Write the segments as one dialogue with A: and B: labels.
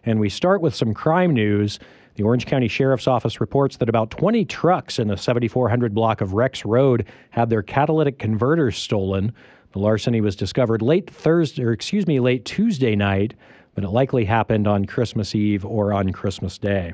A: And we start with some crime news. The Orange County Sheriff's Office reports that about 20 trucks in the 7400 block of Rex Road had their catalytic converters stolen. The larceny was discovered late Tuesday night, but it likely happened on Christmas Eve or on Christmas Day.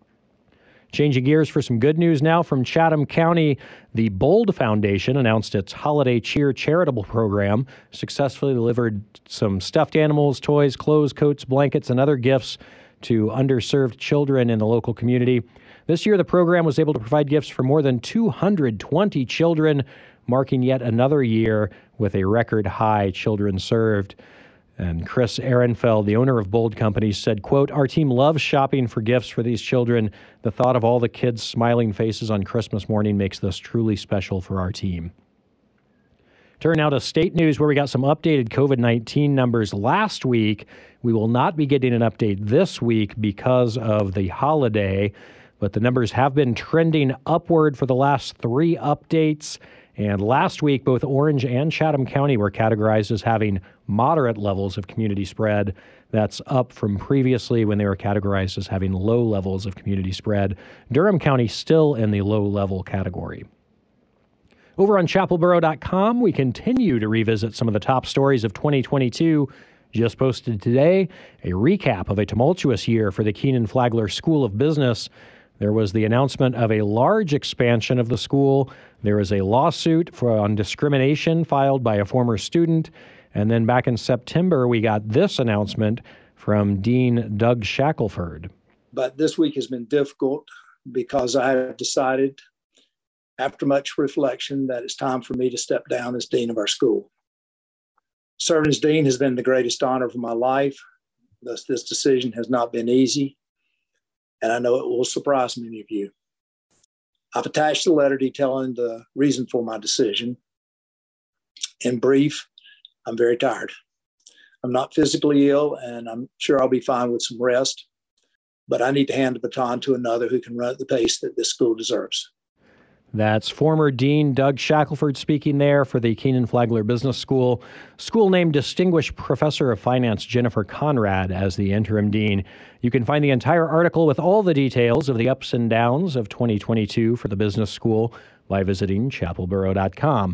A: Changing gears for some good news now from Chatham County. The Bold Foundation announced its Holiday Cheer charitable program, successfully delivered some stuffed animals, toys, clothes, coats, blankets, and other gifts to underserved children in the local community. This year, the program was able to provide gifts for more than 220 children, marking yet another year with a record high children served. And Chris Ehrenfeld, the owner of Bold Companies, said, quote, "Our team loves shopping for gifts for these children. The thought of all the kids' smiling faces on Christmas morning makes this truly special for our team." Turn now to state news, where we got some updated COVID-19 numbers last week. We will not be getting an update this week because of the holiday, but the numbers have been trending upward for the last 3 updates. And last week, both Orange and Chatham County were categorized as having moderate levels of community spread. That's up from previously when they were categorized as having low levels of community spread. Durham County still in the low-level category. Over on chapelboro.com, we continue to revisit some of the top stories of 2022. Just posted today, a recap of a tumultuous year for the Kenan-Flagler School of Business. There was the announcement of a large expansion of the school. There is a lawsuit on discrimination filed by a former student. And then back in September, we got this announcement from Dean Doug Shackelford.
B: But this week has been difficult because I have decided, after much reflection, that it's time for me to step down as dean of our school. Serving as dean has been the greatest honor of my life. Thus, this decision has not been easy, and I know it will surprise many of you. I've attached a letter detailing the reason for my decision. In brief, I'm very tired. I'm not physically ill, and I'm sure I'll be fine with some rest, but I need to hand the baton to another who can run at the pace that this school deserves.
A: That's former Dean Doug Shackelford speaking there for the Kenan-Flagler Business School. School named Distinguished Professor of Finance Jennifer Conrad as the interim dean. You can find the entire article with all the details of the ups and downs of 2022 for the business school by visiting chapelboro.com.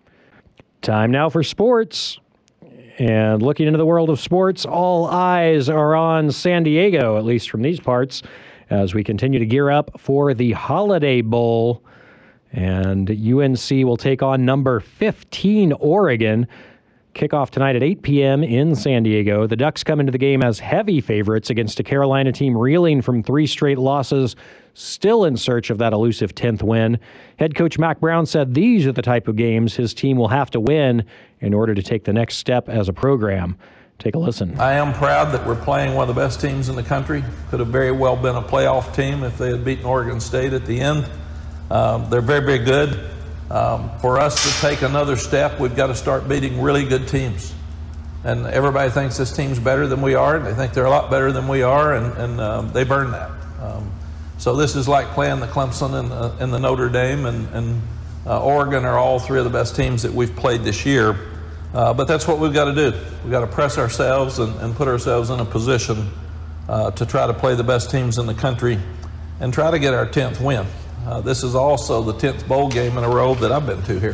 A: Time now for sports. And looking into the world of sports, all eyes are on San Diego, at least from these parts, as we continue to gear up for the Holiday Bowl. And UNC will take on number 15 Oregon. Kickoff tonight at 8 p.m. in San Diego. The Ducks come into the game as heavy favorites against a Carolina team reeling from 3 straight losses, still in search of that elusive 10th win. Head coach Mack Brown said these are the type of games his team will have to win in order to take the next step as a program. Take a listen.
C: I am proud that we're playing one of the best teams in the country. Could have very well been a playoff team if they had beaten Oregon State at the end. They're very, very good. For us to take another step, we've got to start beating really good teams. And everybody thinks this team's better than we are. They think they're a lot better than we are, and they've earned that. So this is like playing the Clemson and the Notre Dame, and Oregon are all 3 of the best teams that we've played this year. But that's what we've got to do. We've got to press ourselves and put ourselves in a position to try to play the best teams in the country and try to get our 10th win. This is also the 10th bowl game in a row that I've been to here.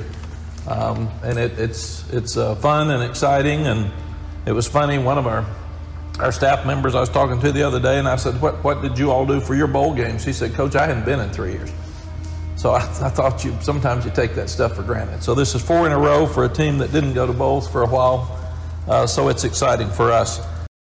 C: And it's fun and exciting, and it was funny. One of our staff members I was talking to the other day, and I said, what did you all do for your bowl games? He said, Coach, I hadn't been in 3 years. So I thought sometimes you take that stuff for granted. So this is 4 in a row for a team that didn't go to bowls for a while, so it's exciting for us.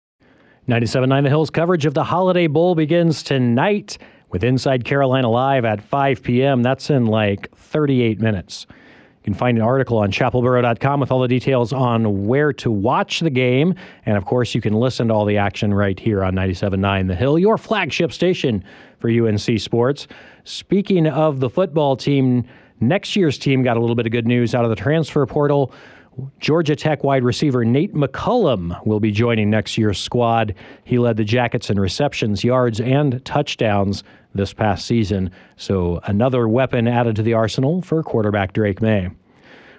A: 97.9 The Hill's coverage of the Holiday Bowl begins tonight with Inside Carolina Live at 5 p.m. That's in like 38 minutes. You can find an article on chapelboro.com with all the details on where to watch the game. And, of course, you can listen to all the action right here on 97.9 The Hill, your flagship station for UNC Sports. Speaking of the football team, next year's team got a little bit of good news out of the transfer portal. Georgia Tech wide receiver Nate McCullum will be joining next year's squad. He led the Jackets in receptions, yards, and touchdowns this past season. So another weapon added to the arsenal for quarterback Drake May.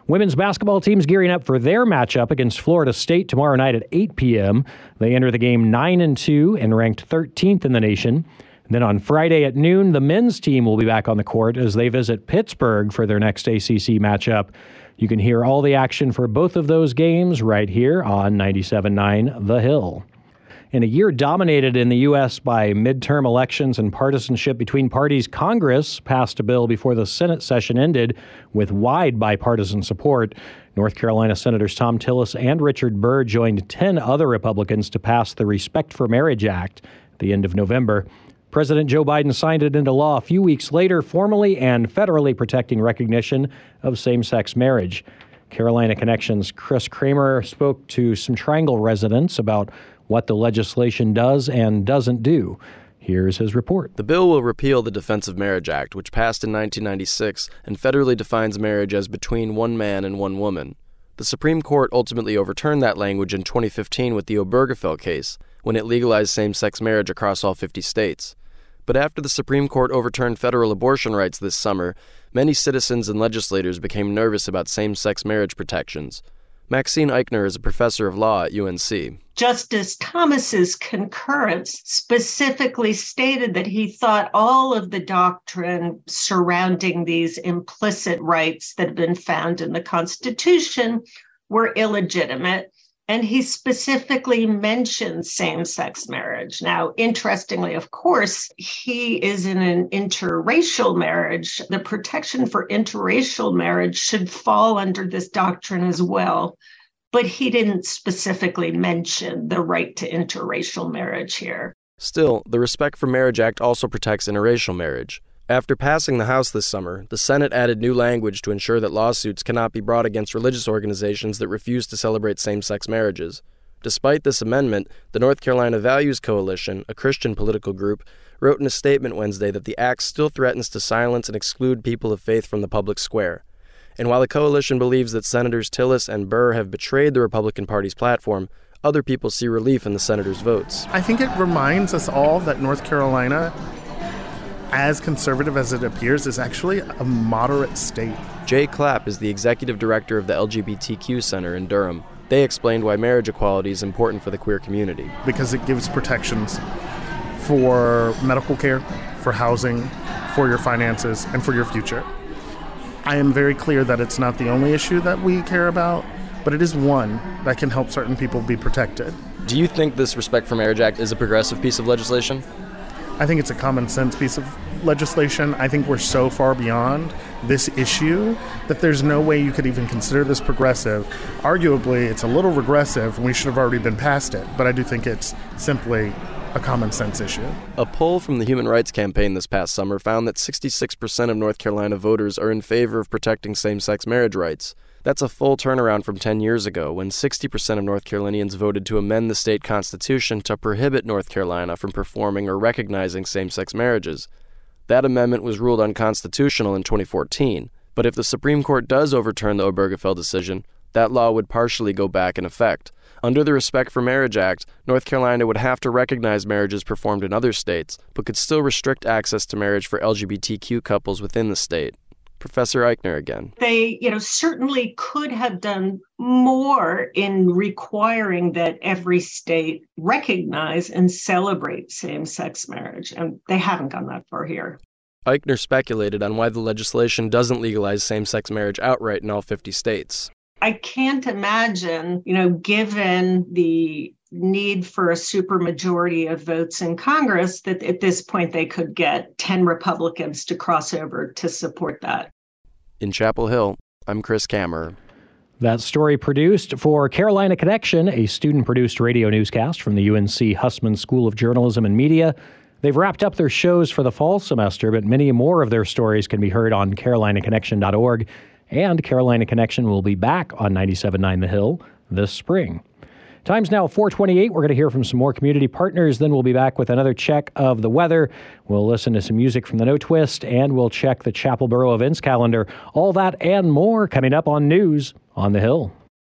A: Women's basketball team's gearing up for their matchup against Florida State tomorrow night at 8 p.m. They enter the game 9-2 and ranked 13th in the nation. Then on Friday at noon, the men's team will be back on the court as they visit Pittsburgh for their next ACC matchup. You can hear all the action for both of those games right here on 97.9 The Hill. In a year dominated in the U.S. by midterm elections and partisanship between parties, Congress passed a bill before the Senate session ended with wide bipartisan support. North Carolina Senators Thom Tillis and Richard Burr joined 10 other Republicans to pass the Respect for Marriage Act at the end of November. President Joe Biden signed it into law a few weeks later, formally and federally protecting recognition of same-sex marriage. Carolina Connection's Chris Kramer spoke to some Triangle residents about what the legislation does and doesn't do. Here's his report.
D: The bill will repeal the Defense of Marriage Act, which passed in 1996 and federally defines marriage as between one man and one woman. The Supreme Court ultimately overturned that language in 2015 with the Obergefell case, when it legalized same-sex marriage across all 50 states. But after the Supreme Court overturned federal abortion rights this summer, many citizens and legislators became nervous about same-sex marriage protections. Maxine Eichner is a professor of law at UNC.
E: Justice Thomas's concurrence specifically stated that he thought all of the doctrine surrounding these implicit rights that have been found in the Constitution were illegitimate. And he specifically mentioned same-sex marriage. Now, interestingly, of course, he is in an interracial marriage. The protection for interracial marriage should fall under this doctrine as well. But he didn't specifically mention the right to interracial marriage here.
D: Still, the Respect for Marriage Act also protects interracial marriage. After passing the House this summer, the Senate added new language to ensure that lawsuits cannot be brought against religious organizations that refuse to celebrate same-sex marriages. Despite this amendment, the North Carolina Values Coalition, a Christian political group, wrote in a statement Wednesday that the act still threatens to silence and exclude people of faith from the public square. And while the coalition believes that Senators Tillis and Burr have betrayed the Republican Party's platform, other people see relief in the senators' votes.
F: I think it reminds us all that North Carolina, as conservative as it appears, is actually a moderate state.
D: Jay Clapp is the executive director of the LGBTQ Center in Durham. They explained why marriage equality is important for the queer community.
F: Because it gives protections for medical care, for housing, for your finances, and for your future. I am very clear that it's not the only issue that we care about, but it is one that can help certain people be protected.
D: Do you think this Respect for Marriage Act is a progressive piece of legislation?
F: I think it's a common sense piece of legislation. I think we're so far beyond this issue that there's no way you could even consider this progressive. Arguably, it's a little regressive, and we should have already been past it, but I do think it's simply a common sense issue.
D: A poll from the Human Rights Campaign this past summer found that 66% of North Carolina voters are in favor of protecting same-sex marriage rights. That's a full turnaround from 10 years ago, when 60% of North Carolinians voted to amend the state constitution to prohibit North Carolina from performing or recognizing same-sex marriages. That amendment was ruled unconstitutional in 2014, but if the Supreme Court does overturn the Obergefell decision, that law would partially go back in effect. Under the Respect for Marriage Act, North Carolina would have to recognize marriages performed in other states, but could still restrict access to marriage for LGBTQ couples within the state. Professor Eichner again.
E: They, certainly could have done more in requiring that every state recognize and celebrate same-sex marriage, and they haven't gone that far here.
D: Eichner speculated on why the legislation doesn't legalize same-sex marriage outright in all 50 states.
E: I can't imagine, given the need for a supermajority of votes in Congress, that at this point they could get 10 Republicans to cross over to support that.
D: In Chapel Hill, I'm Chris Kammerer.
A: That story produced for Carolina Connection, a student-produced radio newscast from the UNC Hussman School of Journalism and Media. They've wrapped up their shows for the fall semester, but many more of their stories can be heard on carolinaconnection.org. And Carolina Connection will be back on 97.9 The Hill this spring. Time's now 4:28. We're going to hear from some more community partners. Then we'll be back with another check of the weather. We'll listen to some music from the No Twist, and we'll check the Chapel Borough events calendar. All that and more coming up on News on the Hill.